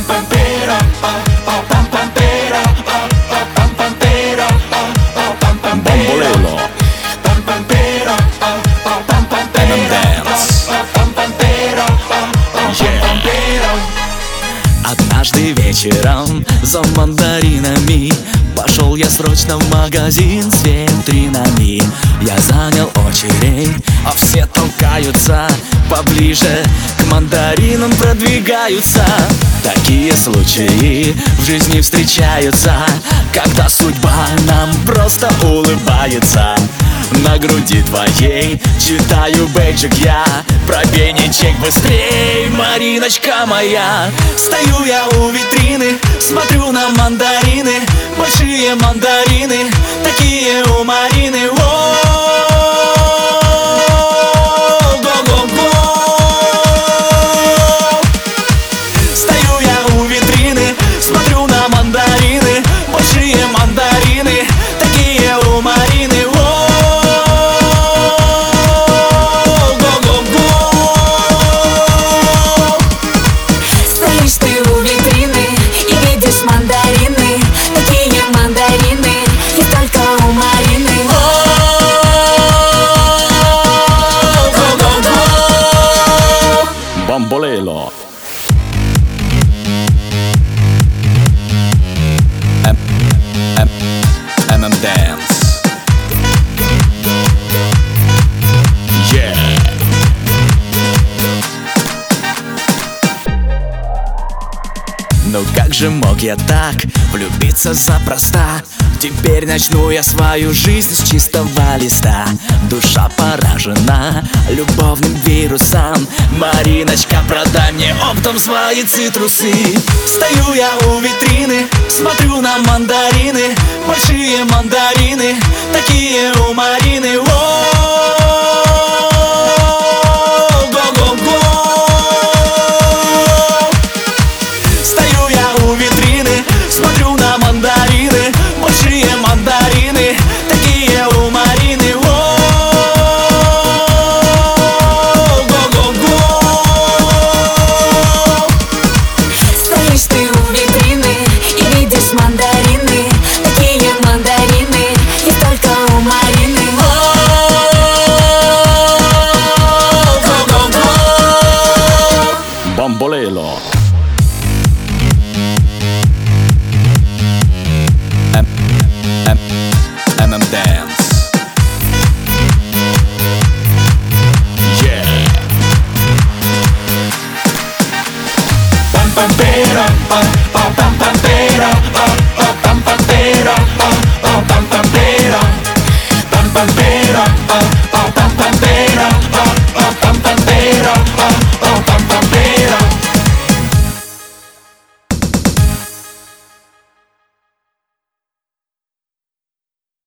Бомболелло, M&M's. Однажды вечером за мандаринами пошел я срочно в магазин с витринами. Я занял очередь, а все толкаются поближе, к мандаринам продвигаются. Такие случаи в жизни встречаются, когда судьба нам просто улыбается. На груди твоей читаю бейджик я, пробей не чек быстрей, Мариночка моя. Стою я у витрины, смотрю на мандарины, большие мандарины, такие у Марины. Стою я у витрины, смотрю на мандарины, большие мандарины, такие у Марины. Стоишь ты у витрины и видишь мандарины, такие мандарины, и только у Марины. Бомболелло, M&M's. Ну как же мог я так влюбиться запросто? Теперь начну я свою жизнь с чистого листа. Душа поражена любовным вирусом. Мариночка, продай мне оптом свои цитрусы. Стою я у витрины, смотрю на мандарины, большие мандарины, такие у Марины. Стою я у витрины, смотрю на мандарины, большие мандарины, такие у Марины. Стоишь ты у витрины и видишь мандарины, такие мандарины, и только у Марины. Бомболелло, M&M's. Yeah.